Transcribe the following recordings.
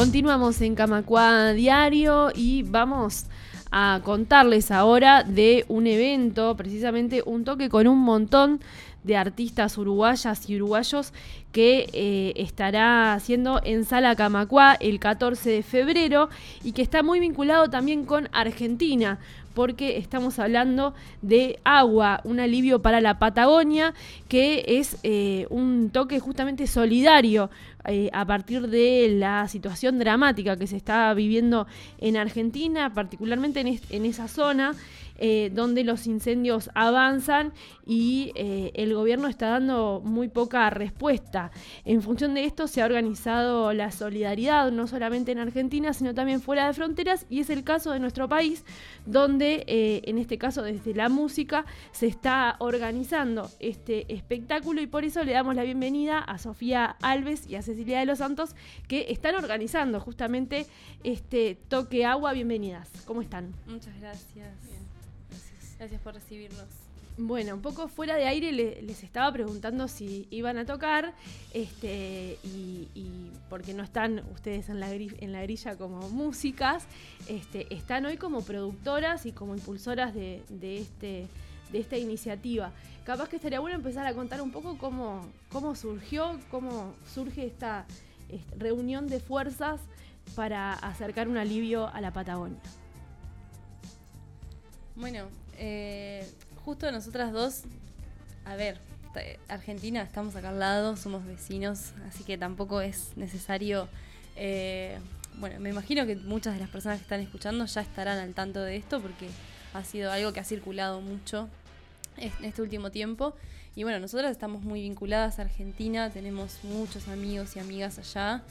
Continuamos en Camacuá Diario y vamos a contarles ahora de un evento, precisamente un toque con un montón de artistas uruguayas y uruguayos que estará haciendo en Sala Camacuá el 14 de febrero y que está muy vinculado también con Argentina, porque estamos hablando de Agua, un alivio para la Patagonia, que es un toque justamente solidario a partir de la situación dramática que se está viviendo en Argentina, particularmente en esa zona donde los incendios avanzan y el gobierno está dando muy poca respuesta. En función de esto se ha organizado la solidaridad, no solamente en Argentina, sino también fuera de fronteras, y es el caso de nuestro país, donde en este caso desde la música se está organizando este espectáculo, y por eso le damos la bienvenida a Sofía Alves y a Cecilia de los Santos, que están organizando justamente este toque Agua. Bienvenidas, ¿cómo están? Muchas gracias. Bien. Gracias por recibirnos. Bueno, un poco fuera de aire les estaba preguntando si iban a tocar, y porque no están ustedes en la grilla como músicas, están hoy como productoras y como impulsoras de esta iniciativa. Capaz que estaría bueno empezar a contar un poco cómo surge esta reunión de fuerzas para acercar un alivio a la Patagonia. Bueno, justo nosotras dos, Argentina, estamos acá al lado, somos vecinos, así que tampoco es necesario. Bueno, me imagino que muchas de las personas que están escuchando ya estarán al tanto de esto, porque ha sido algo que ha circulado mucho en este último tiempo. Y bueno, nosotras estamos muy vinculadas a Argentina, tenemos muchos amigos y amigas allá,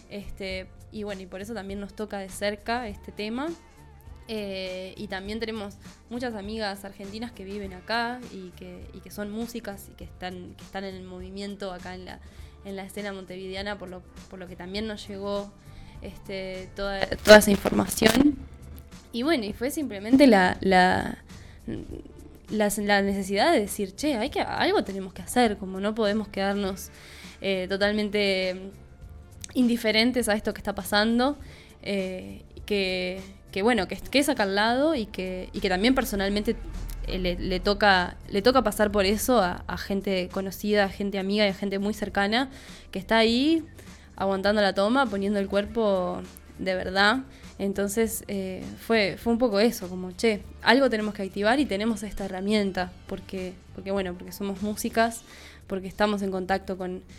y bueno, y por eso también nos toca de cerca este tema. Y también tenemos muchas amigas argentinas que viven acá y que son músicas y que están en el movimiento acá en la escena montevideana, por lo que también nos llegó toda esa información. Y bueno, y fue simplemente la necesidad de decir, algo tenemos que hacer, como no podemos quedarnos totalmente indiferentes a esto que está pasando, que es acá al lado y que también personalmente le toca pasar por eso a gente conocida, a gente amiga y a gente muy cercana que está ahí aguantando la toma, poniendo el cuerpo de verdad. Entonces fue un poco eso, como algo tenemos que activar y tenemos esta herramienta porque somos músicas, porque estamos en contacto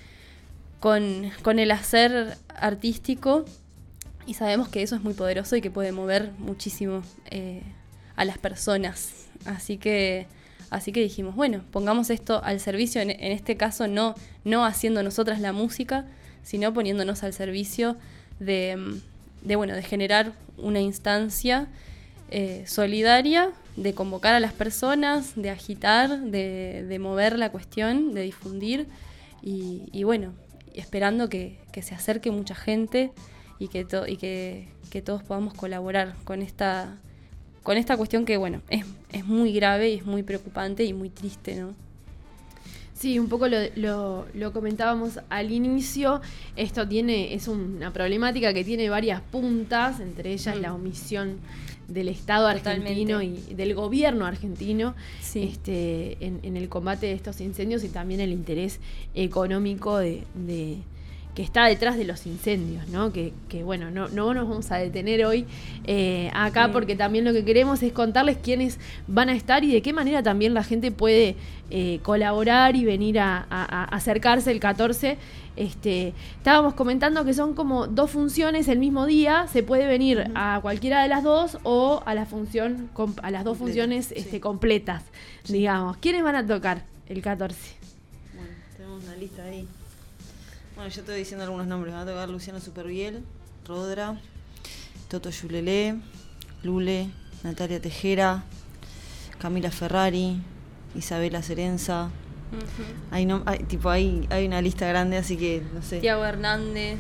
con el hacer artístico. Y sabemos que eso es muy poderoso y que puede mover muchísimo a las personas. Así que dijimos, bueno, pongamos esto al servicio, en este caso no haciendo nosotras la música, sino poniéndonos al servicio de generar una instancia solidaria, de convocar a las personas, de agitar, de mover la cuestión, de difundir y bueno, esperando que se acerque mucha gente y que todos podamos colaborar con esta cuestión que, bueno, es muy grave y es muy preocupante y muy triste, ¿no? Sí, un poco lo comentábamos al inicio. Esto es una problemática que tiene varias puntas, entre ellas la omisión del Estado argentino y del gobierno argentino, sí, en el combate de estos incendios, y también el interés económico que está detrás de los incendios, ¿no? Que bueno, no nos vamos a detener hoy acá, porque también lo que queremos es contarles quiénes van a estar y de qué manera también la gente puede colaborar y venir a acercarse el 14. Estábamos comentando que son como 2 funciones el mismo día, se puede venir a cualquiera de las dos o a las 2 funciones completas, digamos. ¿Quiénes van a tocar el 14? Bueno, tenemos una lista ahí. Bueno, yo estoy diciendo algunos nombres. Va a tocar Luciano Superviel, Rodra, Toto Yulelé, Lule, Natalia Tejera, Camila Ferrari, Isabela Cerenza. Uh-huh. Hay una lista grande, así que no sé. Tiago Hernández,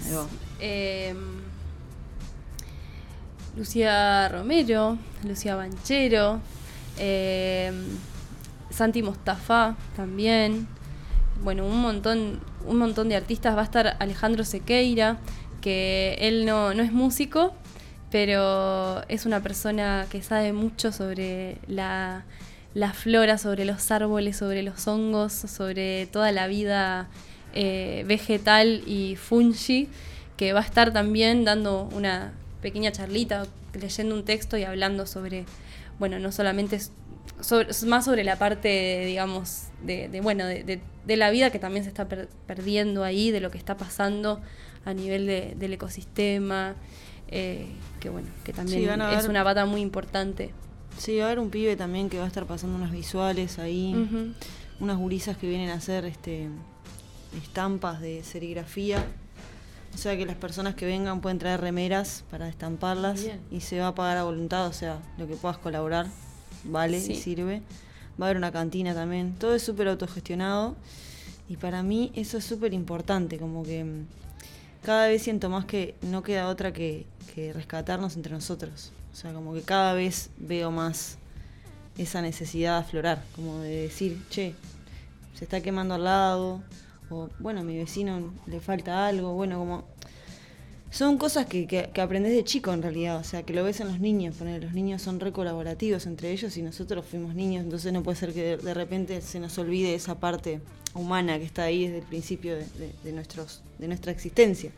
Lucía Romero, Lucía Banchero, Santi Mostafa también. Bueno, un montón de artistas. Va a estar Alejandro Sequeira, que él no es músico, pero es una persona que sabe mucho sobre la flora, sobre los árboles, sobre los hongos, sobre toda la vida vegetal y fungi, que va a estar también dando una pequeña charlita, leyendo un texto y hablando sobre, bueno, no solamente más sobre la parte, digamos, de la vida que también se está perdiendo ahí, de lo que está pasando a nivel del ecosistema, que bueno, que también Sí, es una pata muy importante. Sí, va a haber un pibe también que va a estar pasando unas visuales ahí, Uh-huh. unas gurisas que vienen a hacer estampas de serigrafía. O sea que las personas que vengan pueden traer remeras para estamparlas. Bien. Y se va a pagar a voluntad, o sea, lo que puedas colaborar vale Sí. y sirve. Va a haber una cantina también, todo es súper autogestionado y para mí eso es súper importante, como que cada vez siento más que no queda otra que rescatarnos entre nosotros. O sea, como que cada vez veo más esa necesidad de aflorar, como de decir, che, se está quemando al lado, o bueno, a mi vecino le falta algo, bueno, como... Son cosas que aprendés de chico en realidad, o sea, que lo ves en los niños, los niños son re colaborativos entre ellos y nosotros fuimos niños, entonces no puede ser que de repente se nos olvide esa parte humana que está ahí desde el principio de nuestra existencia.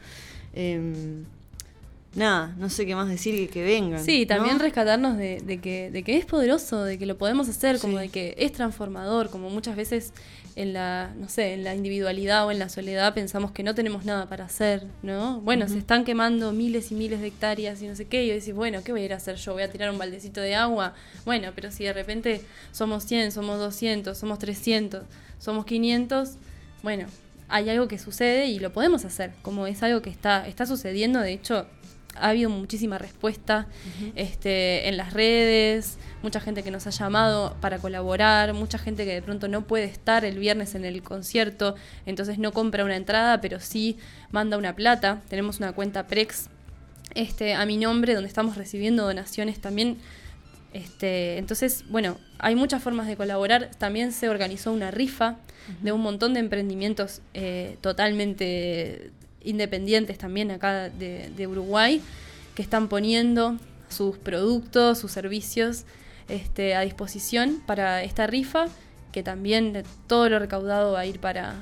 Nada, no sé qué más decir que vengan. Sí, también ¿no? rescatarnos de que es poderoso, de que lo podemos hacer, como Sí. de que es transformador, como muchas veces en la individualidad o en la soledad pensamos que no tenemos nada para hacer, ¿no? Bueno, Ujú. se están quemando miles y miles de hectáreas y no sé qué, y decís, bueno, ¿qué voy a ir a hacer yo? ¿Voy a tirar un baldecito de agua? Bueno, pero si de repente somos 100, somos 200, somos 300, somos 500, bueno, hay algo que sucede y lo podemos hacer, como es algo que está sucediendo, de hecho... Ha habido muchísima respuesta en las redes, mucha gente que nos ha llamado para colaborar, mucha gente que de pronto no puede estar el viernes en el concierto, entonces no compra una entrada, pero sí manda una plata. Tenemos una cuenta Prex a mi nombre, donde estamos recibiendo donaciones también. Entonces, bueno, hay muchas formas de colaborar. También se organizó una rifa de un montón de emprendimientos totalmente independientes también acá de Uruguay, que están poniendo sus productos, sus servicios a disposición para esta rifa, que también todo lo recaudado va a ir para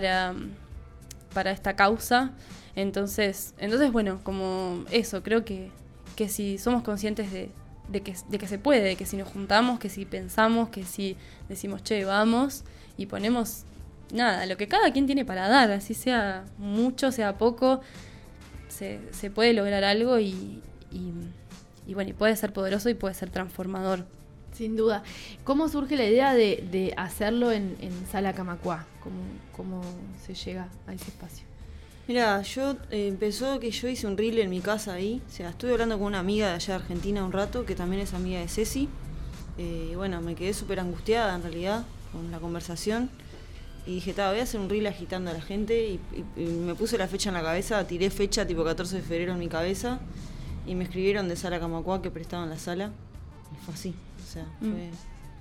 esta causa. Entonces bueno, como eso, creo que si somos conscientes de que se puede, de que si nos juntamos, que si pensamos, que si decimos, che, vamos, y ponemos nada, lo que cada quien tiene para dar, así sea mucho, sea poco, se puede lograr algo y bueno, y puede ser poderoso y puede ser transformador. Sin duda. ¿Cómo surge la idea de hacerlo en Sala Camacuá? ¿Cómo se llega a ese espacio? Mira, empezó que yo hice un reel en mi casa ahí, o sea, estuve hablando con una amiga de allá de Argentina un rato, que también es amiga de Ceci, bueno, me quedé súper angustiada en realidad con la conversación. Y dije, voy a hacer un reel agitando a la gente y me puse la fecha en la cabeza, tiré fecha tipo 14 de febrero en mi cabeza y me escribieron de Sala Camacuá que prestaban la sala y fue así, o sea, fue...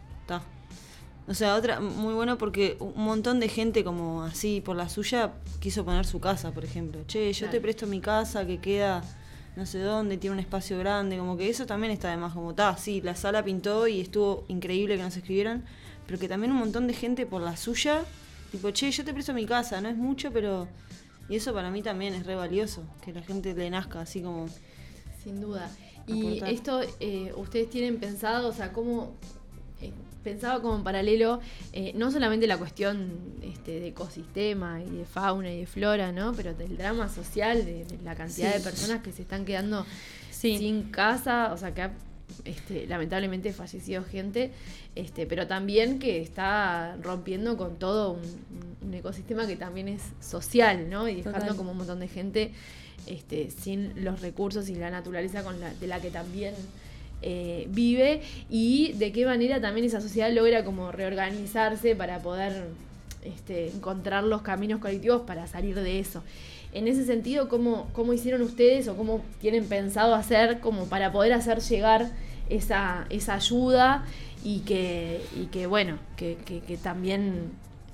O sea, otra muy bueno porque un montón de gente como así por la suya quiso poner su casa, por ejemplo. Che, yo te presto mi casa que queda no sé dónde, tiene un espacio grande, como que eso también está de más, como sí, la sala pintó y estuvo increíble que nos escribieran, pero que también un montón de gente por la suya... Tipo, che, yo te presto mi casa, no es mucho, pero... Y eso para mí también es re valioso, que la gente le nazca así como... Sin duda. Y aportar. esto, ustedes tienen pensado, o sea, cómo... pensaba como en paralelo, no solamente la cuestión de ecosistema y de fauna y de flora, ¿no? Pero del drama social, de la cantidad Sí. de personas que se están quedando Sí. sin casa, o sea, que ha lamentablemente fallecido gente, pero también que está rompiendo con todo un ecosistema que también es social, ¿no? Y dejando Total. como un montón de gente sin los recursos y la naturaleza de la que también vive, y de qué manera también esa sociedad logra como reorganizarse para poder encontrar los caminos colectivos para salir de eso. En ese sentido, ¿cómo hicieron ustedes o cómo tienen pensado hacer como para poder hacer llegar esa ayuda y que bueno, que también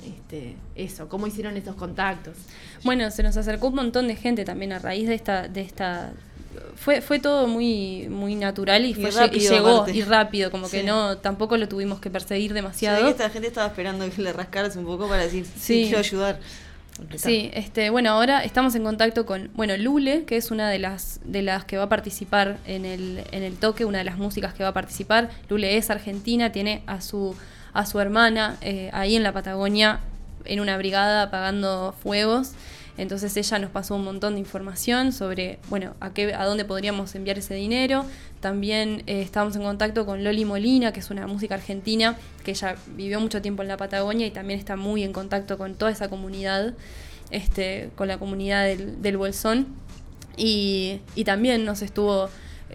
eso, cómo hicieron esos contactos. Bueno, se nos acercó un montón de gente también a raíz de esta fue todo muy muy natural y llegó aparte. y rápido, como que Sí. no, tampoco lo tuvimos que perseguir Se demasiado. ve que esta gente estaba esperando que le rascaras un poco para decir, sí, Sí. quiero ayudar. Sí, bueno, ahora estamos en contacto con, Lule, que es una de las que va a participar en el toque, una de las músicas que va a participar. Lule es argentina, tiene a su hermana ahí en la Patagonia, en una brigada apagando fuegos. Entonces ella nos pasó un montón de información sobre, bueno, a dónde podríamos enviar ese dinero. También estábamos en contacto con Loli Molina, que es una música argentina, que ella vivió mucho tiempo en la Patagonia y también está muy en contacto con toda esa comunidad, con la comunidad del Bolsón. Y también nos estuvo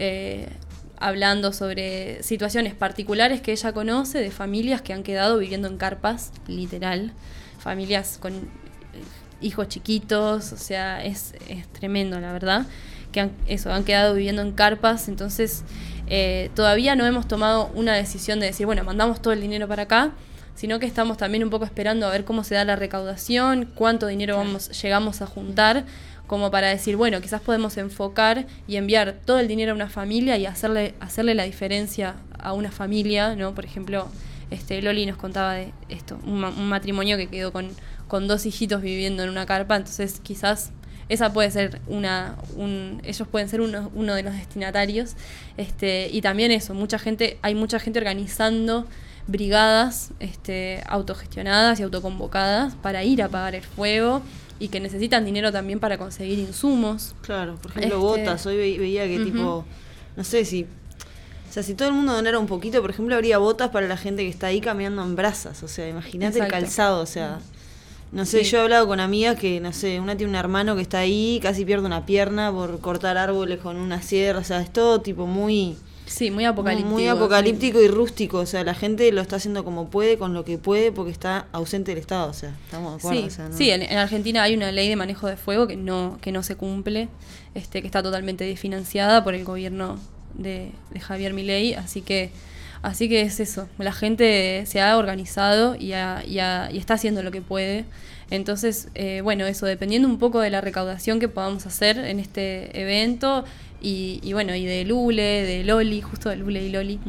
hablando sobre situaciones particulares que ella conoce de familias que han quedado viviendo en carpas, literal, familias con hijos chiquitos, o sea, es tremendo, la verdad, que han quedado viviendo en carpas. Entonces todavía no hemos tomado una decisión de decir, bueno, mandamos todo el dinero para acá, sino que estamos también un poco esperando a ver cómo se da la recaudación, cuánto dinero llegamos a juntar, como para decir, bueno, quizás podemos enfocar y enviar todo el dinero a una familia y hacerle la diferencia a una familia, ¿no? Por ejemplo, Loli nos contaba de esto, un matrimonio que quedó con 2 hijitos viviendo en una carpa. Entonces quizás esa puede ser ellos pueden ser uno de los destinatarios, y también eso, hay mucha gente organizando brigadas autogestionadas y autoconvocadas para ir a apagar el fuego y que necesitan dinero también para conseguir insumos. Claro, por ejemplo, botas. Hoy veía que tipo, no sé si... O sea, si todo el mundo donara un poquito, por ejemplo, habría botas para la gente que está ahí caminando en brasas. O sea, imagínate el calzado, o sea... No sé, Sí. yo he hablado con amigas que, no sé, una tiene un hermano que está ahí, casi pierde una pierna por cortar árboles con una sierra. O sea, es todo tipo muy... Sí, muy apocalíptico. Muy apocalíptico y rústico. O sea, la gente lo está haciendo como puede, con lo que puede, porque está ausente del Estado. O sea, estamos de acuerdo. Sí, O sea, ¿no? sí, en Argentina hay una ley de manejo de fuego que no se cumple, que está totalmente desfinanciada por el gobierno de Javier Milei, así que es eso. La gente se ha organizado y está haciendo lo que puede. Entonces, bueno, eso, dependiendo un poco de la recaudación que podamos hacer en este evento, y bueno, y de Lule, de Loli, justo de Lule y Loli,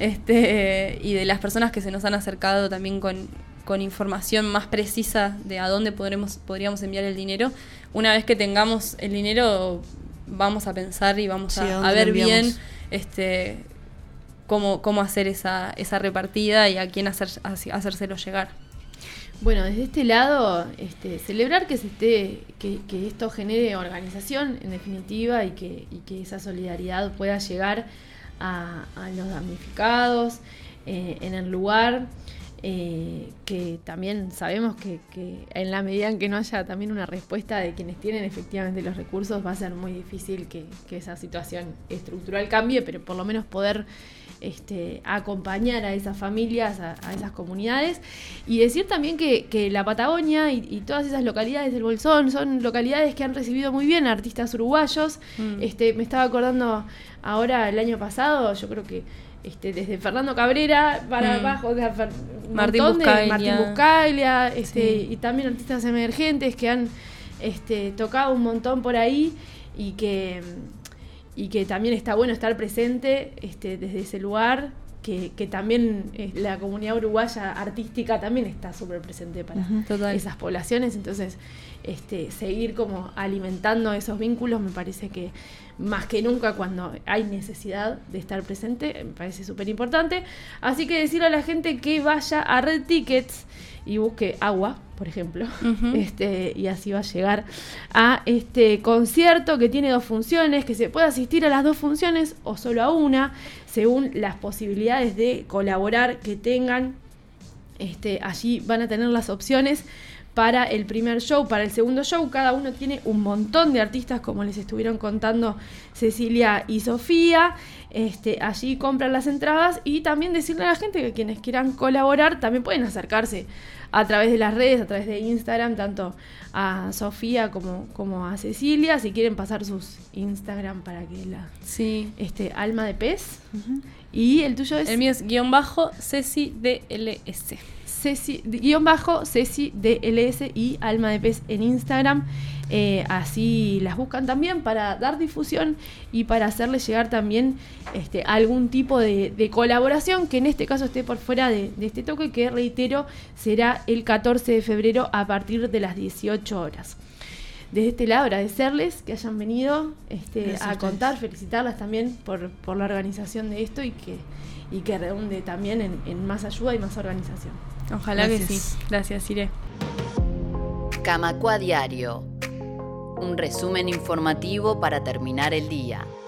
y de las personas que se nos han acercado también con información más precisa de a dónde podríamos enviar el dinero. Una vez que tengamos el dinero, vamos a pensar y vamos a ver bien cómo hacer esa repartida y a quién hacérselo llegar. Bueno, desde este lado, celebrar que que esto genere organización, en definitiva, y que esa solidaridad pueda llegar a los damnificados en el lugar, que también sabemos que en la medida en que no haya también una respuesta de quienes tienen efectivamente los recursos, va a ser muy difícil que esa situación estructural cambie, pero por lo menos poder acompañar a esas familias, a esas comunidades, y decir también que la Patagonia y todas esas localidades del Bolsón son localidades que han recibido muy bien a artistas uruguayos. Me estaba acordando ahora, el año pasado, yo creo que desde Fernando Cabrera para abajo, o sea, Martín Buscaglia, sí. Y también artistas emergentes que han tocado un montón por ahí, y que también está bueno estar presente desde ese lugar, que también la comunidad uruguaya artística también está súper presente para esas poblaciones. Entonces, seguir como alimentando esos vínculos me parece que más que nunca, cuando hay necesidad de estar presente, me parece súper importante. Así que decirle a la gente que vaya a Red Tickets y busque agua, por ejemplo, y así va a llegar a este concierto que tiene 2 funciones, que se puede asistir a las 2 funciones o solo a una, según las posibilidades de colaborar que tengan. Allí van a tener las opciones para el primer show, para el segundo show. Cada uno tiene un montón de artistas, como les estuvieron contando Cecilia y Sofía. Allí compran las entradas, y también decirle a la gente que quienes quieran colaborar también pueden acercarse a través de las redes, a través de Instagram, tanto a Sofía como a Cecilia, si quieren pasar sus Instagram para que Alma de Pez. Y el tuyo es... El mío es _CeciDLS. Ceci DLS y Alma de Pez en Instagram. Así las buscan también para dar difusión y para hacerles llegar también algún tipo de colaboración que en este caso esté por fuera de este toque, que reitero será el 14 de febrero a partir de las 18 horas. Desde este lado agradecerles que hayan venido a contar, felicitarlas también por la organización de esto y que redunde también en más ayuda y más organización. Ojalá que sí. Gracias, Ire. Camacua Diario. Un resumen informativo para terminar el día.